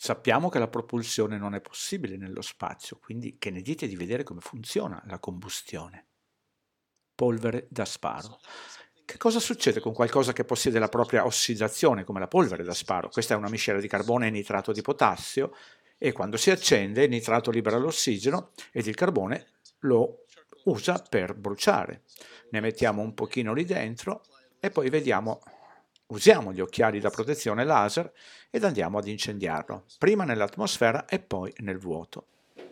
Sappiamo che la propulsione non è possibile nello spazio, quindi che ne dite di vedere come funziona la combustione? Polvere da sparo. Che cosa succede con qualcosa che possiede la propria ossidazione, come la polvere da sparo? Questa è una miscela di carbone e nitrato di potassio e quando si accende il nitrato libera l'ossigeno ed il carbone lo usa per bruciare. Ne mettiamo un pochino lì dentro e poi vediamo, usiamo gli occhiali da protezione laser ed andiamo ad incendiarlo, prima nell'atmosfera e poi nel vuoto.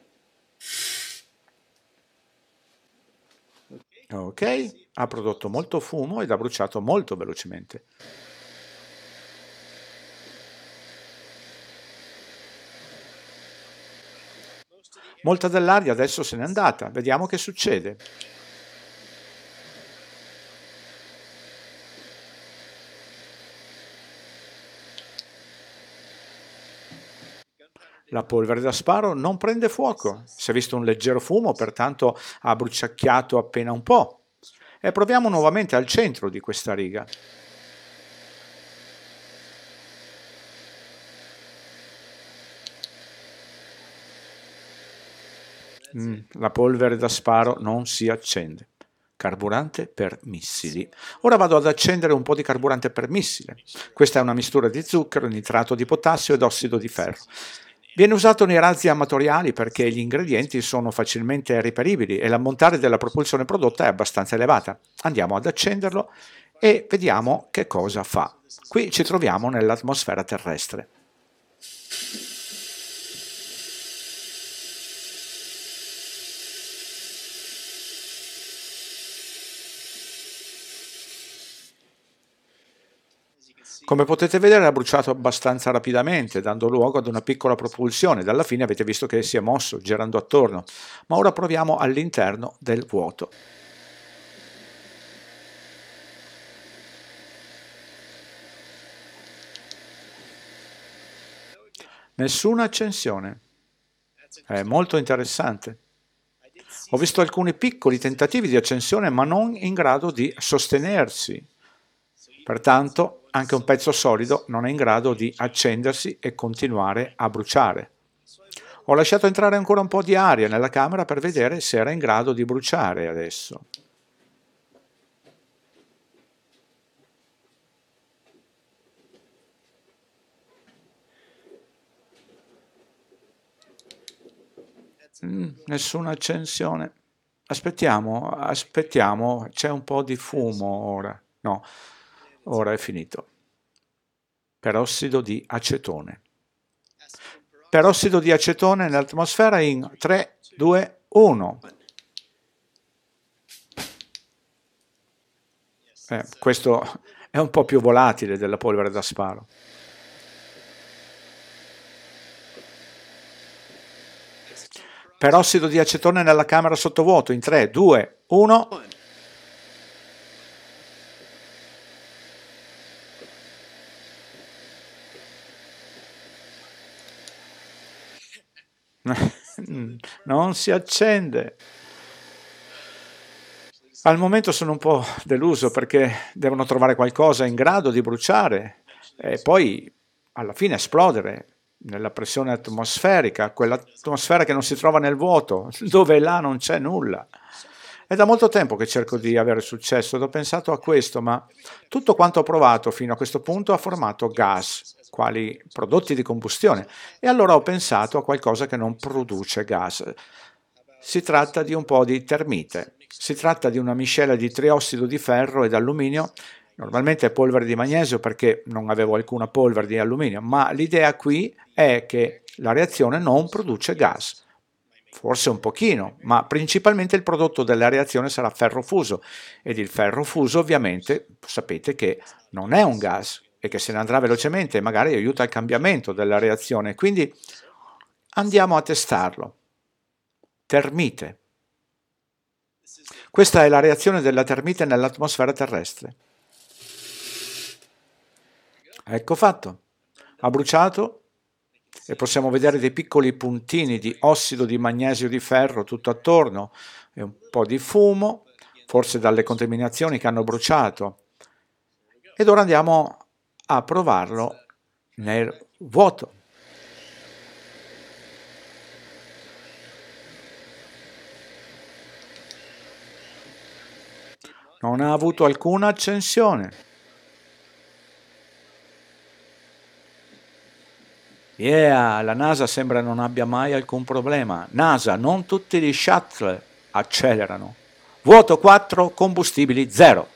Ok, ha prodotto molto fumo ed ha bruciato molto velocemente. Molta dell'aria adesso se n'è andata, vediamo che succede. La polvere da sparo non prende fuoco, si è visto un leggero fumo, pertanto ha bruciacchiato appena un po'. E proviamo nuovamente al centro di questa riga. La polvere da sparo non si accende. Carburante per missili. Ora vado ad accendere un po' di carburante per missile. Questa è una mistura di zucchero, nitrato di potassio ed ossido di ferro. Viene usato nei razzi amatoriali perché gli ingredienti sono facilmente reperibili e l'ammontare della propulsione prodotta è abbastanza elevata. Andiamo ad accenderlo e vediamo che cosa fa. Qui ci troviamo nell'atmosfera terrestre. Come potete vedere ha bruciato abbastanza rapidamente, dando luogo ad una piccola propulsione. Dalla fine avete visto che si è mosso, girando attorno. Ma ora proviamo all'interno del vuoto. Nessuna accensione. È molto interessante. Ho visto alcuni piccoli tentativi di accensione, ma non in grado di sostenersi. Pertanto, anche un pezzo solido non è in grado di accendersi e continuare a bruciare. Ho lasciato entrare ancora un po' di aria nella camera per vedere se era in grado di bruciare adesso. Nessuna accensione. Aspettiamo, c'è un po' di fumo ora. No, ora è finito. Perossido di acetone. Perossido di acetone nell'atmosfera in 3, 2, 1. Questo è un po' più volatile della polvere da sparo. Perossido di acetone nella camera sottovuoto in 3, 2, 1. Non si accende. Al momento sono un po' deluso perché devono trovare qualcosa in grado di bruciare e poi alla fine esplodere nella pressione atmosferica, quell'atmosfera che non si trova nel vuoto, dove là non c'è nulla. È da molto tempo che cerco di avere successo ed ho pensato a questo, ma tutto quanto ho provato fino a questo punto ha formato gas, quali prodotti di combustione, e allora ho pensato a qualcosa che non produce gas. Si tratta di un po' di termite. Si tratta di una miscela di triossido di ferro ed alluminio, normalmente è polvere di magnesio perché non avevo alcuna polvere di alluminio, ma l'idea qui è che la reazione non produce gas. Forse un pochino, ma principalmente il prodotto della reazione sarà ferro fuso ed il ferro fuso ovviamente sapete che non è un gas e che se ne andrà velocemente e magari aiuta al cambiamento della reazione, quindi andiamo a testarlo. Termite. Questa è la reazione della termite nell'atmosfera terrestre. Ecco fatto. Ha bruciato e possiamo vedere dei piccoli puntini di ossido di magnesio di ferro tutto attorno e un po' di fumo, forse dalle contaminazioni che hanno bruciato. Ed ora andiamo a provarlo nel vuoto. Non ha avuto alcuna accensione. Yeah, la NASA sembra non abbia mai alcun problema. NASA, non tutti gli shuttle accelerano. Vuoto 4, combustibili 0.